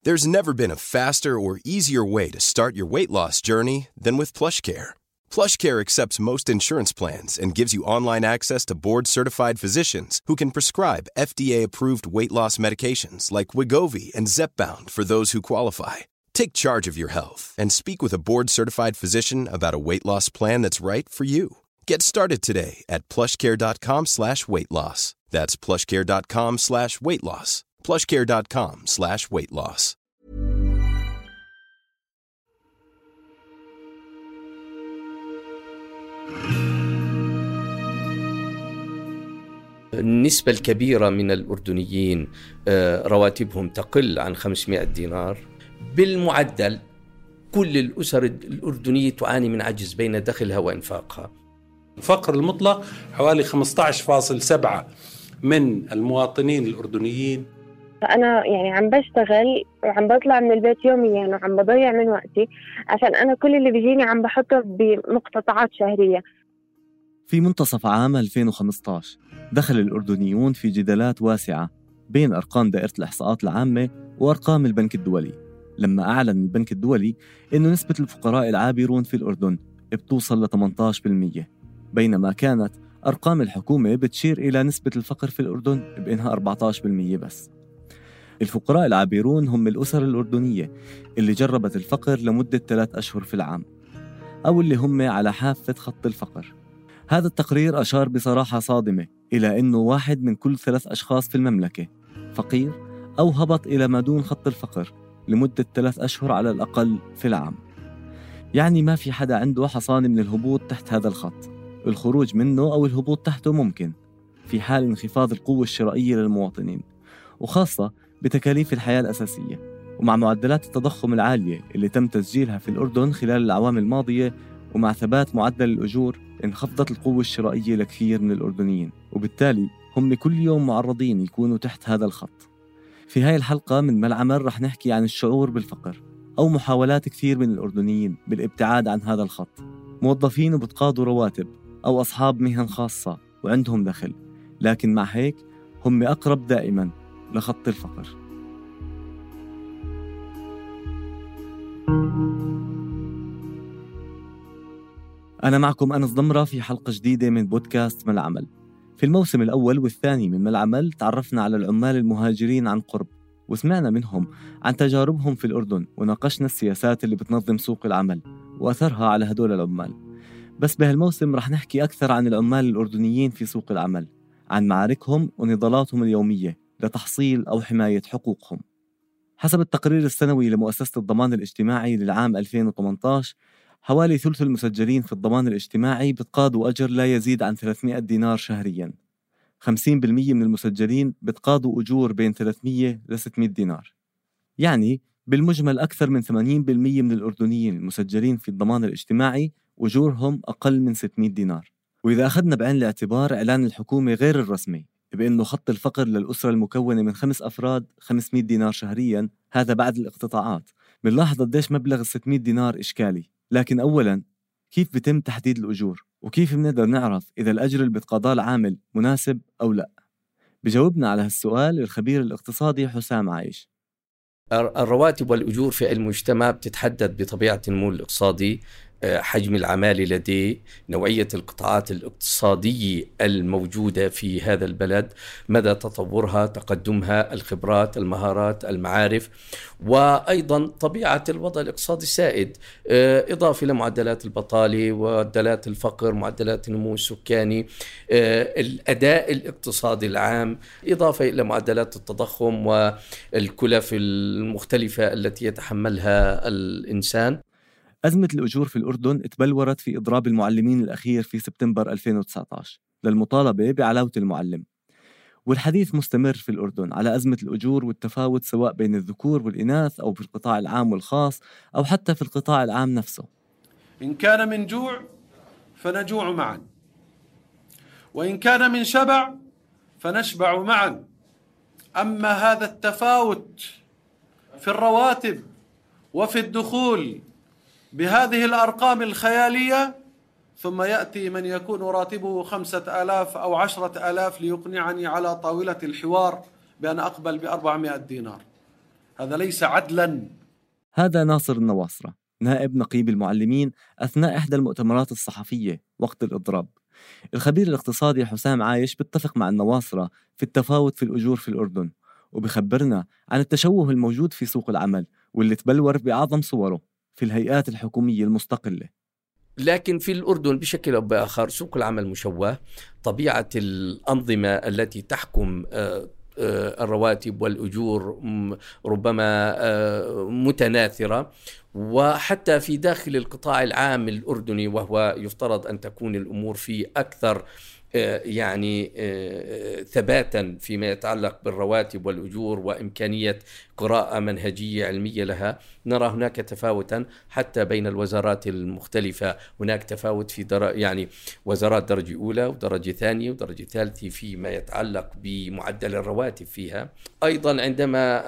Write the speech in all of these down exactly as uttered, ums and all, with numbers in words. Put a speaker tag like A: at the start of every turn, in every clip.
A: There's never been a faster or easier way to start your weight loss journey than with PlushCare. PlushCare accepts most insurance plans and gives you online access to board-certified physicians who can prescribe F D A-approved weight loss medications like Wegovy and Zepbound for those who qualify. Take charge of your health and speak with a board-certified physician about a weight loss plan that's right for you. Get started today at plushcare.com slash weight loss. That's plushcare.com slash weight loss. plushcare.com slash weight loss.
B: النسبة الكبيرة من الأردنيين رواتبهم تقل عن خمسمائة دينار. بالمعدل كل الأسر الأردنية تعاني من عجز بين دخلها وإنفاقها.
C: الفقر المطلق حوالي خمسة عشر فاصلة سبعة من المواطنين الأردنيين.
D: أنا يعني عم بشتغل وعم بطلع من البيت يوميا وعم بضيع من وقتي عشان أنا كل اللي بيجيني عم بحطه بمقتطعات شهرية.
E: في منتصف عام ألفين وخمسة عشر دخل الأردنيون في جدالات واسعة بين أرقام دائرة الإحصاءات العامة وأرقام البنك الدولي، لما أعلن البنك الدولي إنه نسبة الفقراء العابرون في الأردن بتوصل ل ثمانية عشر بالمئة، بينما كانت أرقام الحكومة بتشير إلى نسبة الفقر في الأردن بإنها أربعة عشر بالمئة بس. الفقراء العابرون هم الأسر الأردنية اللي جربت الفقر لمدة ثلاث أشهر في العام، أو اللي هم على حافة خط الفقر. هذا التقرير أشار بصراحة صادمة إلى أنه واحد من كل ثلاث أشخاص في المملكة فقير أو هبط إلى ما دون خط الفقر لمدة ثلاث أشهر على الأقل في العام. يعني ما في حدا عنده حصانة من الهبوط تحت هذا الخط، الخروج منه أو الهبوط تحته ممكن في حال انخفاض القوة الشرائية للمواطنين، وخاصة بتكاليف الحياة الأساسية، ومع معدلات التضخم العالية اللي تم تسجيلها في الأردن خلال الأعوام الماضية، ومع ثبات معدل الأجور، انخفضت القوة الشرائية لكثير من الأردنيين، وبالتالي هم كل يوم معرضين يكونوا تحت هذا الخط. في هاي الحلقة من ما العمل رح نحكي عن الشعور بالفقر أو محاولات كثير من الأردنيين بالابتعاد عن هذا الخط، موظفين وبتقاضوا رواتب أو أصحاب مهن خاصة وعندهم دخل، لكن مع هيك هم أقرب دائما لخط الفقر. أنا معكم أنس ضمرة في حلقة جديدة من بودكاست ما العمل. في الموسم الأول والثاني من ما العمل تعرفنا على العمال المهاجرين عن قرب، وسمعنا منهم عن تجاربهم في الأردن، وناقشنا السياسات اللي بتنظم سوق العمل وأثرها على هدول العمال. بس بهالموسم رح نحكي أكثر عن العمال الأردنيين في سوق العمل، عن معاركهم ونضالاتهم اليومية لتحصيل أو حماية حقوقهم. حسب التقرير السنوي لمؤسسة الضمان الاجتماعي للعام ألفين وثمانية عشر، حوالي ثلث المسجلين في الضمان الاجتماعي بتقاضوا أجر لا يزيد عن ثلاثمائة دينار شهرياً. خمسين بالمئة من المسجلين بتقاضوا أجور بين ثلاثمائة إلى ستمائة دينار. يعني بالمجمل أكثر من ثمانين بالمئة من الأردنيين المسجلين في الضمان الاجتماعي أجورهم أقل من ستمائة دينار. وإذا أخذنا بعين الاعتبار إعلان الحكومة غير الرسمي بأنه خط الفقر للأسرة المكونة من خمس أفراد خمسمائة دينار شهرياً، هذا بعد الاقتطاعات، بنلاحظ قديش مبلغ الستمائة دينار إشكالي. لكن أولاً، كيف بتم تحديد الأجور؟ وكيف بنقدر نعرف إذا الأجر اللي بتقاضاه العامل مناسب أو لا؟ بجاوبنا على هالسؤال الخبير الاقتصادي حسام عايش.
B: الرواتب والأجور في المجتمع بتتحدد بطبيعة النمو الاقتصادي، حجم العمالة لديه، نوعية القطاعات الاقتصادية الموجودة في هذا البلد، مدى تطورها، تقدمها، الخبرات، المهارات، المعارف، وأيضا طبيعة الوضع الاقتصادي السائد، إضافة إلى معدلات البطالة ومعدلات الفقر، معدلات النمو السكاني، الأداء الاقتصادي العام، إضافة إلى معدلات التضخم والكلف المختلفة التي يتحملها الإنسان.
E: أزمة الأجور في الأردن تبلورت في إضراب المعلمين الأخير في سبتمبر ألفين وتسعة عشر للمطالبة بعلاوة المعلم، والحديث مستمر في الأردن على أزمة الأجور والتفاوت سواء بين الذكور والإناث أو في القطاع العام والخاص أو حتى في القطاع العام نفسه.
C: إن كان من جوع فنجوع معا، وإن كان من شبع فنشبع معا. أما هذا التفاوت في الرواتب وفي الدخول بهذه الأرقام الخيالية، ثم يأتي من يكون راتبه خمسة آلاف أو عشرة آلاف ليقنعني على طاولة الحوار بأن أقبل بأربعمائة دينار.
F: هذا ليس عدلا.
E: هذا ناصر النواصرة، نائب نقيب المعلمين أثناء إحدى المؤتمرات الصحفية وقت الإضراب. الخبير الاقتصادي حسام عايش بيتفق مع النواصرة في التفاوت في الأجور في الأردن، وبخبرنا عن التشوه الموجود في سوق العمل واللي تبلور بأعظم صوره في الهيئات الحكومية المستقلة.
B: لكن في الأردن بشكل أو بآخر سوق العمل مشوه، طبيعة الأنظمة التي تحكم الرواتب والأجور ربما متناثرة، وحتى في داخل القطاع العام الأردني وهو يفترض أن تكون الأمور فيه أكثر يعني ثباتا فيما يتعلق بالرواتب والأجور وإمكانية قراءة منهجية علمية لها، نرى هناك تفاوتا حتى بين الوزارات المختلفة. هناك تفاوت في در... يعني وزارات درجة أولى ودرجة ثانية ودرجة ثالثة فيما يتعلق بمعدل الرواتب فيها. أيضا عندما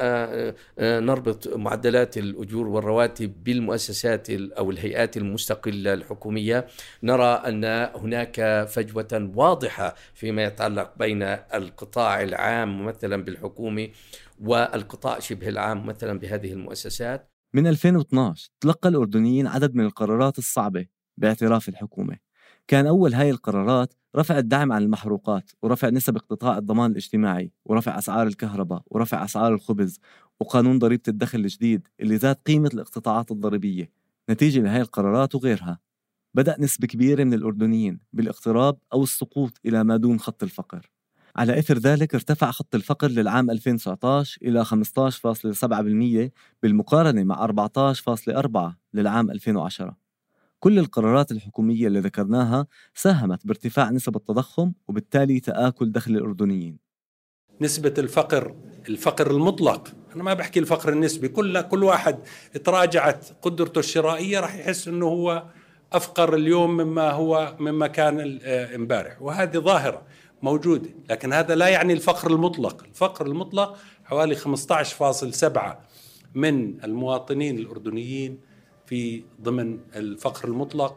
B: نربط معدلات الأجور والرواتب بالمؤسسات أو الهيئات المستقلة الحكومية، نرى أن هناك فجوة واضحة فيما يتعلق بين القطاع العام ممثلا بالحكومة والقطاع شبه العام مثلا بهذه المؤسسات.
E: من ألفين واثناشر تلقى الأردنيين عدد من القرارات الصعبة باعتراف الحكومة. كان أول هاي القرارات رفع الدعم عن المحروقات، ورفع نسب اقتطاع الضمان الاجتماعي، ورفع أسعار الكهرباء، ورفع أسعار الخبز، وقانون ضريبة الدخل الجديد اللي زاد قيمة الاقتطاعات الضريبية. نتيجة لهاي القرارات وغيرها بدأ نسبة كبيرة من الأردنيين بالاقتراب أو السقوط إلى ما دون خط الفقر. على إثر ذلك ارتفع خط الفقر للعام ألفين وتسعة عشر إلى خمسة عشر فاصلة سبعة بالمئة بالمقارنة مع أربعة عشر فاصلة أربعة للعام ألفين وعشرة. كل القرارات الحكومية اللي ذكرناها ساهمت بارتفاع نسب التضخم وبالتالي تآكل دخل الأردنيين.
C: نسبة الفقر، الفقر المطلق، أنا ما بحكي الفقر النسبي، كل كل واحد تراجعت قدرته الشرائية راح يحس إنه هو أفقر اليوم مما هو مما كان امبارح، وهذه ظاهرة موجودة. لكن هذا لا يعني الفقر المطلق. الفقر المطلق حوالي خمسة عشر فاصلة سبعة من المواطنين الأردنيين في ضمن الفقر المطلق.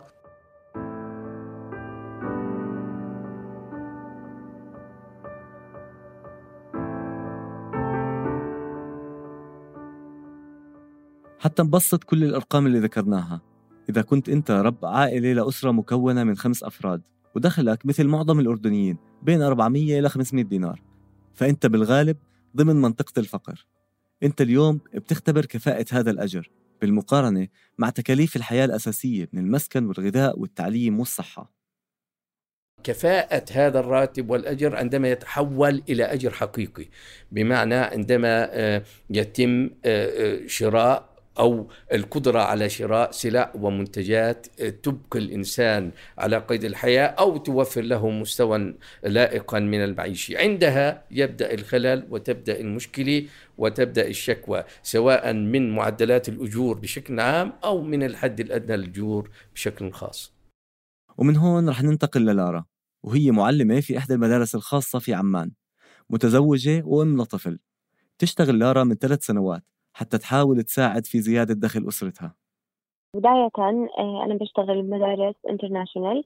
E: حتى نبسط كل الأرقام اللي ذكرناها، إذا كنت أنت رب عائلة لأسرة مكونة من خمس أفراد ودخلك مثل معظم الأردنيين بين أربعمئة إلى خمسمئة دينار، فأنت بالغالب ضمن منطقة الفقر. أنت اليوم بتختبر كفاءة هذا الأجر بالمقارنة مع تكاليف الحياة الأساسية من المسكن والغذاء والتعليم والصحة.
B: كفاءة هذا الراتب والأجر عندما يتحول إلى أجر حقيقي، بمعنى عندما يتم شراء أو القدرة على شراء سلع ومنتجات تبقي الإنسان على قيد الحياة أو توفر له مستوى لائقا من المعيشة. عندها يبدأ الخلل وتبدأ المشكلة وتبدأ الشكوى، سواء من معدلات الأجور بشكل عام أو من الحد الأدنى للأجور بشكل خاص.
E: ومن هون رح ننتقل للارا، وهي معلمة في إحدى المدارس الخاصة في عمان، متزوجة وأم لطفل. تشتغل لارا من ثلاث سنوات حتى تحاول تساعد في زيادة دخل أسرتها.
D: بداية أنا بشتغل بمدارس انترناشونال،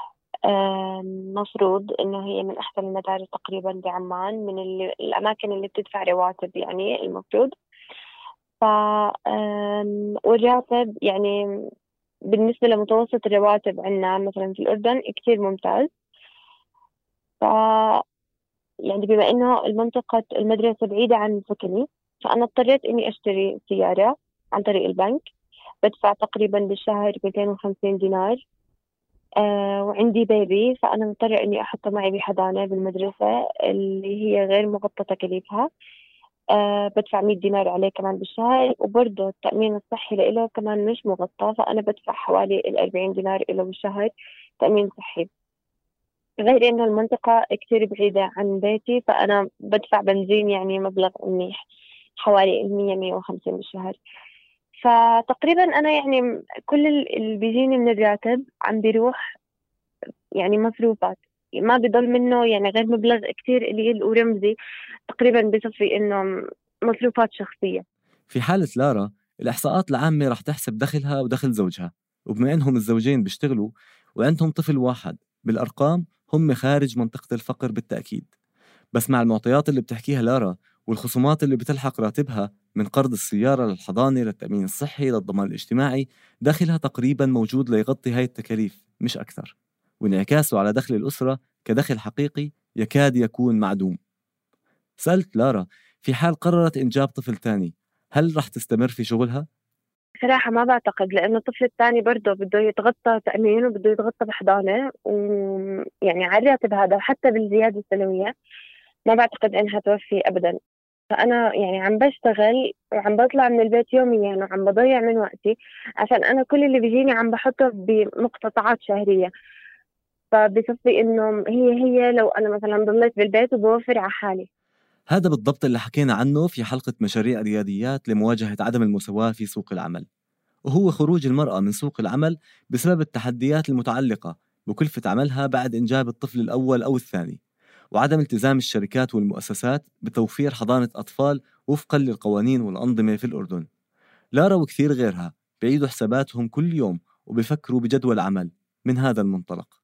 D: مفروض إنه هي من أحسن المدارس تقريبا بعمان، من الأماكن اللي بتدفع رواتب يعني المفروض. ف والراتب يعني بالنسبة لمتوسط الرواتب عندنا مثلا في الأردن كتير ممتاز. ف يعني بما إنه المنطقة المدرسة بعيدة عن سكني، فأنا اضطريت إني أشتري سيارة عن طريق البنك، بدفع تقريبا بالشهر مئتين وخمسين دينار. آه وعندي بيبي، فأنا مضطرة إني أحطه معي بحضانة بالمدرسة اللي هي غير مغطى تكاليفها. آه بدفع مئة دينار عليه كمان بالشهر، وبرضه التأمين الصحي له كمان مش مغطى، فأنا بدفع حوالي الأربعين دينار له بالشهر تأمين صحي. غير إنه المنطقة كتير بعيدة عن بيتي، فأنا بدفع بنزين يعني مبلغ منيح حوالي مية مية وخمسين بالشهر. فتقريبا أنا يعني كل اللي بيجيني من الراتب عم بيروح يعني مصروفات، ما بيضل منه يعني غير مبلغ كتير قليل ورمزي تقريبا بصفي إنه مصروفات شخصية.
E: في حالة لارا الإحصاءات العامة رح تحسب دخلها ودخل زوجها، وبما إنهم الزوجين بيشتغلوا وعندهم طفل واحد، بالأرقام هم خارج منطقة الفقر بالتأكيد. بس مع المعطيات اللي بتحكيها لارا والخصومات اللي بتلحق راتبها من قرض السيارة للحضانة للتأمين الصحي للضمان الاجتماعي دخلها تقريبا موجود ليغطي هاي التكاليف مش أكثر، وانعكاسه على دخل الأسرة كدخل حقيقي يكاد يكون معدوم. سألت لارا في حال قررت إنجاب طفل تاني هل رح تستمر في شغلها؟
D: صراحة ما بعتقد، لأنه الطفل الثاني برضه بده يتغطى تأمين وبده يتغطى بحضانة، ويعني على الراتب هذا وحتى بالزيادة السنوية ما بعتقد إنها توفي أبدا. فأنا يعني عم بشتغل وعم بطلع من البيت يوميا وعم بضيع من وقتي عشان أنا كل اللي بيجيني عم بحطه بمقتطعات شهرية، فبصفي إنه هي هي لو أنا مثلا ضليت بالبيت وبوفر على حالي.
E: هذا بالضبط اللي حكينا عنه في حلقة مشاريع رياديات لمواجهة عدم المساواة في سوق العمل، وهو خروج المرأة من سوق العمل بسبب التحديات المتعلقة بكلفة عملها بعد إنجاب الطفل الأول أو الثاني، وعدم التزام الشركات والمؤسسات بتوفير حضانة أطفال وفقاً للقوانين والأنظمة في الأردن. لارا وكثير غيرها بيعيدوا حساباتهم كل يوم وبيفكروا بجدول عمل من هذا المنطلق.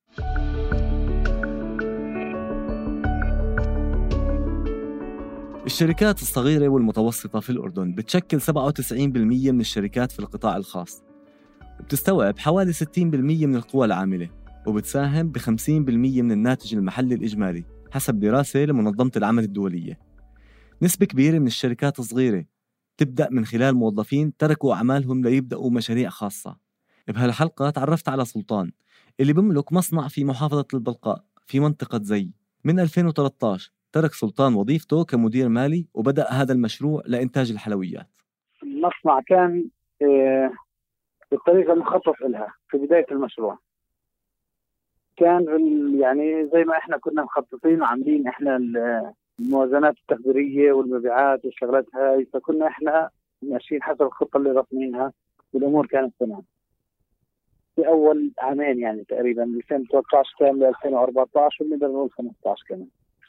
E: الشركات الصغيرة والمتوسطة في الأردن بتشكل سبعة وتسعين بالمئة من الشركات في القطاع الخاص، وبتستوعب حوالي ستين بالمئة من القوى العاملة، وبتساهم ب خمسين بالمئة من الناتج المحلي الإجمالي حسب دراسة لمنظمة العمل الدولية. نسبة كبيرة من الشركات الصغيرة تبدأ من خلال موظفين تركوا أعمالهم ليبدأوا مشاريع خاصة. بهالحلقة تعرفت على سلطان اللي بملك مصنع في محافظة البلقاء في منطقة زي. من ألفين وثلاثة عشر ترك سلطان وظيفته كمدير مالي وبدأ هذا المشروع لإنتاج الحلويات.
F: المصنع كان بالطريقة المخطط لها في بداية المشروع، كان يعني زي ما احنا كنا مخططين وعاملين احنا الموازنات التقديرية والمبيعات والشغلات هاي، فكنا احنا ماشيين حسب الخطة اللي رسمينها والأمور كانت تمام. في أول عامين يعني تقريبا ألفين وثلاثة عشر كان ل ألفين وأربعة عشر ونقدر نقول خمسة عشر كمان.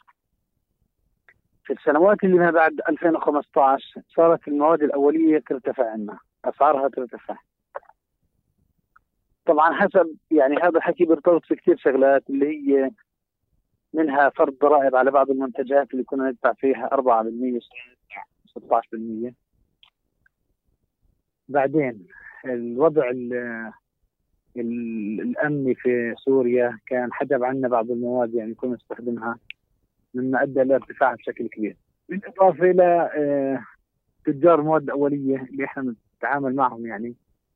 F: في السنوات اللي ما بعد ألفين وخمسة عشر صارت المواد الأولية ترتفع عنا، أسعارها ترتفع. طبعا حسب يعني هذا الحكي بيرتبط في كثير شغلات اللي هي منها فرض ضرائب على بعض المنتجات اللي كنا ندفع فيها أربعة بالمئة ستة عشر بالمئة. بعدين الوضع الأمني في سوريا كان حجب عنا بعض المواد يعني كنا نستخدمها، مما أدى إلى ارتفاعها بشكل كبير. بالإضافة إلى تجار مواد أولية اللي إحنا نتعامل معهم يعني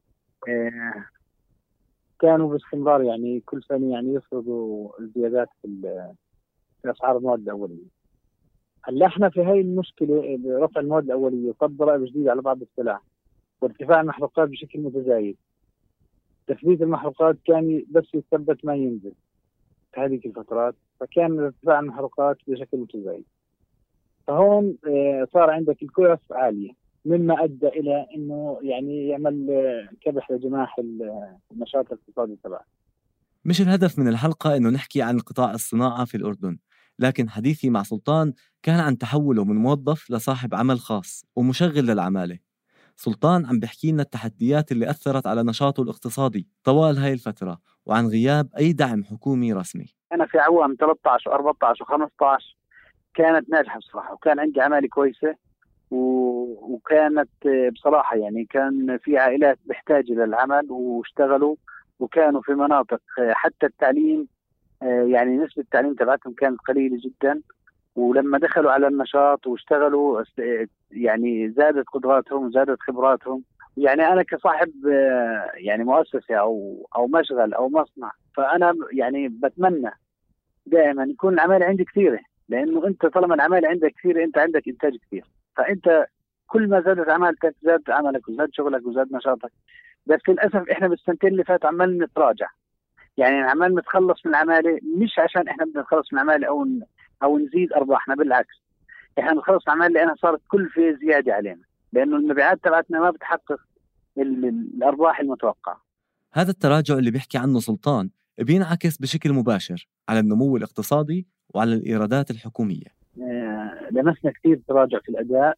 F: كانوا باستمرار يعني كل سنة يعني يفرضوا زيادات في أسعار المواد الأولية. هلا إحنا في هاي المشكلة برفع المواد الأولية وفرض ضرائب جديدة على بعض السلع وارتفاع المحروقات بشكل متزايد. تثبيت المحروقات كان بس يثبت ما ينزل في هذه الفترات، فكان ارتفاع المحروقات بشكل متزايد. فهون صار عندك الكلف عالية، مما أدى إلى إنه يعني يعمل كبح لجماح النشاط الاقتصادي تبعه.
E: مش الهدف من الحلقة إنه نحكي عن قطاع الصناعة في الأردن، لكن حديثي مع سلطان كان عن تحوله من موظف لصاحب عمل خاص ومشغل للعمالة. سلطان عم بحكي لنا التحديات اللي أثرت على نشاطه الاقتصادي طوال هاي الفترة وعن غياب أي دعم حكومي رسمي.
F: أنا في عوام ثلاثة عشر وأربعة عشر وخمسة عشر كانت ناجحة بصراحة، وكان عندي عمالة كويسة، وكانت بصراحة يعني كان في عائلات بحتاج للعمل واشتغلوا، وكانوا في مناطق حتى التعليم يعني نسبة التعليم تبعتهم كانت قليلة جدا. ولما دخلوا على النشاط واشتغلوا يعني زادت قدراتهم وزادت خبراتهم. يعني أنا كصاحب يعني مؤسسة أو أو مشغل أو مصنع، فأنا يعني بتمنى دائما يكون العمالة عندي كثيرة، لأنه أنت طالما العمالة عندك كثيرة أنت عندك إنتاج كثير، فأنت كل ما زادت عمالتك زاد عملك وزاد شغلك وزاد نشاطك. بس للأسف إحنا بالسنتين اللي فات عمال نتراجع، يعني عمال نتخلص من العمالة، مش عشان إحنا بدنا نتخلص من العمالة أو أو نزيد أرباحنا، بالعكس إحنا نتخلص من العمالة لأنها صارت كل في زيادة علينا، لأنه المبيعات تبعتنا ما بتحقق الأرباح المتوقعة.
E: هذا التراجع اللي بيحكي عنه سلطان بينعكس بشكل مباشر على النمو الاقتصادي وعلى الإيرادات الحكومية.
F: آه لمسنا كثير تراجع في الأداء،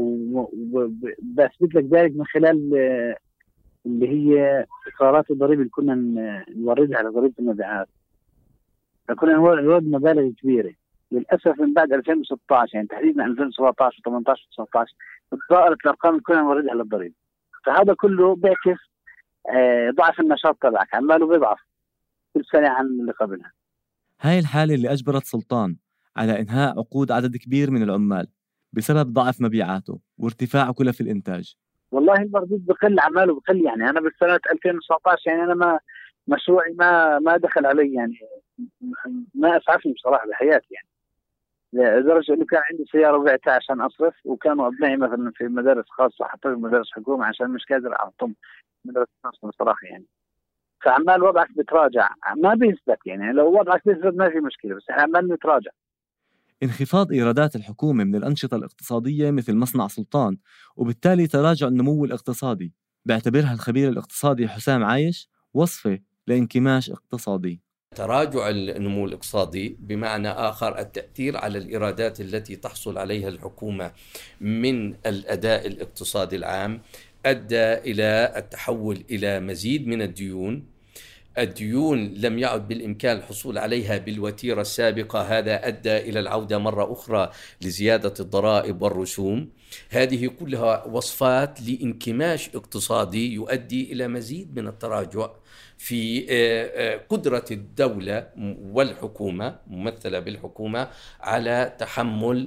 F: وبثبت لك ذلك من خلال آه اللي هي إقرارات الضريبة اللي كنا نوردها على ضريبة المبيعات. فكنا نورد مبالغ كبيرة، للأسف من بعد ألفين وستة عشر يعني تحديدا ألفين وسبعة عشر وثمانية عشر وتسعة عشر تضاءلت الأرقام اللي كنا نوردها للضريبة. فهذا كله بيعكس ضعف النشاط تبعك، عماله بيضعف كل سنة عن اللي قبلها.
E: هاي الحالة اللي أجبرت سلطان على إنهاء عقود عدد كبير من العمال بسبب ضعف مبيعاته وارتفاع كلف الإنتاج.
F: والله المردود بقل، عماله بقل. يعني أنا بالسنة ألفين وتسعة عشر يعني أنا ما مشروعي ما ما دخل علي، يعني ما أسعفني بصراحة بحياتي، يعني لدرجة إنه كان عندي سيارة وبعتها عشان أصرف، وكانوا أبنائي مثلا في مدارس خاصة حتى في مدارس حكومة عشان مش قادر أعطهم مدرسة خاصة بصراحة. يعني فعمال وضعك بتراجع، ما بيثبت. يعني لو وضعك بيثبت ما في مشكلة، بس عمال نتراجع.
E: انخفاض إيرادات الحكومة من الأنشطة الاقتصادية مثل مصنع سلطان، وبالتالي تراجع النمو الاقتصادي، باعتبرها الخبير الاقتصادي حسام عايش وصفة لانكماش اقتصادي.
B: تراجع النمو الاقتصادي بمعنى آخر التأثير على الإيرادات التي تحصل عليها الحكومة من الأداء الاقتصادي العام أدى إلى التحول إلى مزيد من الديون. الديون لم يعد بالإمكان الحصول عليها بالوتيرة السابقة، هذا أدى إلى العودة مرة أخرى لزيادة الضرائب والرسوم. هذه كلها وصفات لانكماش اقتصادي يؤدي إلى مزيد من التراجع في قدرة الدولة والحكومة ممثلة بالحكومة على تحمل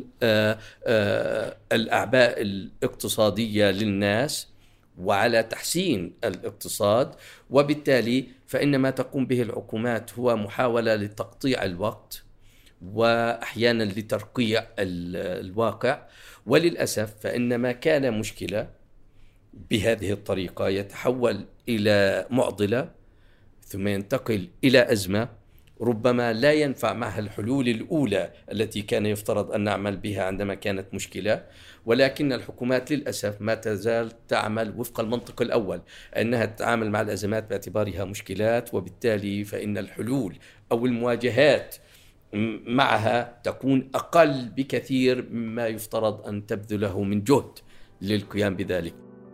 B: الأعباء الاقتصادية للناس وعلى تحسين الاقتصاد. وبالتالي فإن ما تقوم به الحكومات هو محاولة لتقطيع الوقت وأحيانا لترقيع الواقع. وللأسف فإن ما كان مشكلة بهذه الطريقة يتحول إلى معضلة ثم ينتقل إلى أزمة ربما لا ينفع معها الحلول الأولى التي كان يفترض أن نعمل بها عندما كانت مشكلة. ولكن الحكومات للأسف ما تزال تعمل وفق المنطق الأول، أنها تتعامل مع الأزمات باعتبارها مشكلات، وبالتالي فإن الحلول أو المواجهات معها تكون أقل بكثير مما يفترض أن تبذله من جهد للقيام بذلك.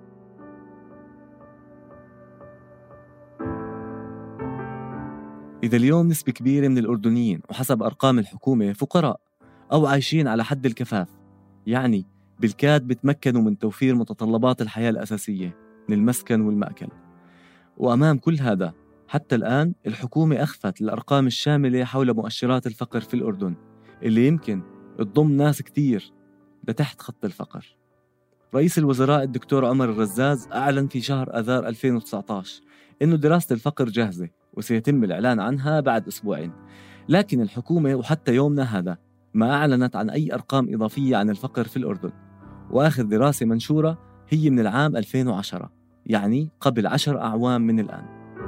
E: إذا اليوم نسبة كبيرة من الأردنيين وحسب أرقام الحكومة فقراء أو عايشين على حد الكفاف، يعني بالكاد بتمكنوا من توفير متطلبات الحياة الأساسية من المسكن والمأكل. وأمام كل هذا حتى الآن الحكومة أخفت الأرقام الشاملة حول مؤشرات الفقر في الأردن اللي يمكن تضم ناس كتير لتحت خط الفقر. رئيس الوزراء الدكتور عمر الرزاز أعلن في شهر آذار ألفين وتسعة عشر إنه دراسة الفقر جاهزة وسيتم الإعلان عنها بعد أسبوعين، لكن الحكومة وحتى يومنا هذا ما أعلنت عن أي أرقام إضافية عن الفقر في الأردن. وآخر دراسة منشورة هي من العام ألفين وعشرة، يعني قبل عشر أعوام من الآن.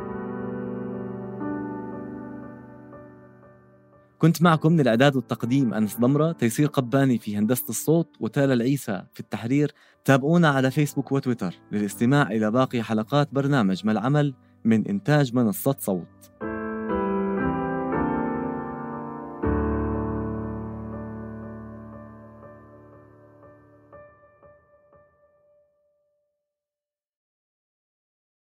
E: كنت معكم من الإعداد والتقديم أنس ضمرة، تيسير قباني في هندسة الصوت، وتالا العيسى في التحرير. تابعونا على فيسبوك وتويتر للاستماع إلى باقي حلقات برنامج ما العمل من إنتاج منصة صوت.